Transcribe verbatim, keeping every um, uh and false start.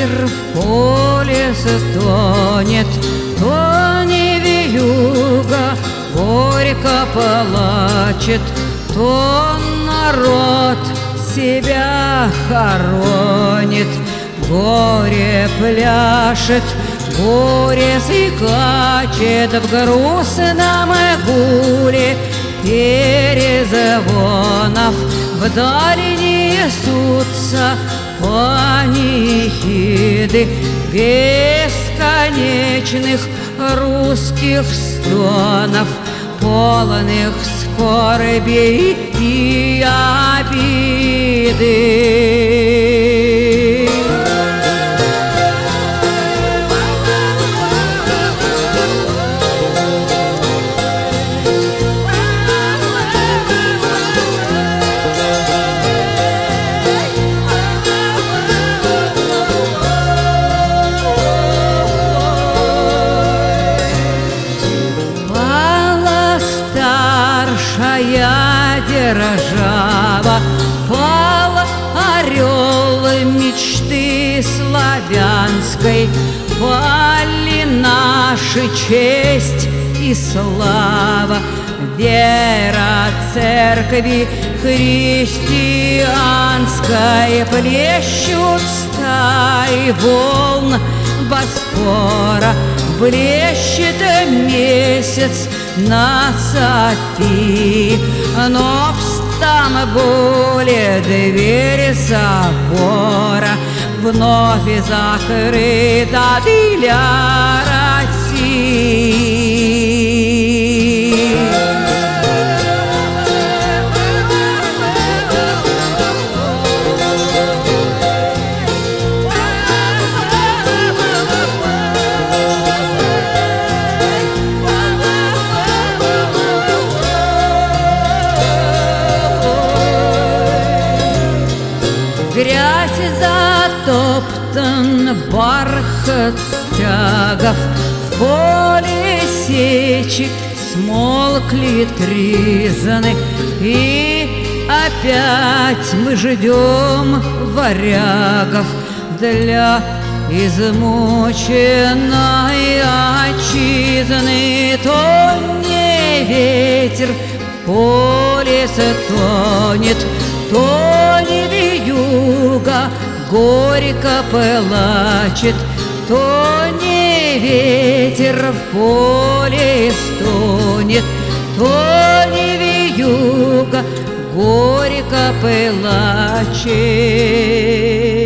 ветер в поле стонет, то не вьюга горько плачет, то народ себя хоронит. Горе пляшет, горе скачет в грустном гуле перезвонов. Вдали несутся панихиды бесконечных русских стонов, полных скорби и обиды. Старшая держава, пал орел мечты славянской, пали наши честь и слава, вера церкви христианской. Плещут стаи волн Босфора, блещет месяц на Софии, но в Стамбуле дверь собора вновь закрыта для России. Грязь затоптан бархат стягов, в поле сечи смолкли тризны, и опять мы ждем варягов для измученной отчизны. То не ветер в поле стонет, то не вьюга горько плачет, то не ветер в поле стонет, то не вьюга горько плачет.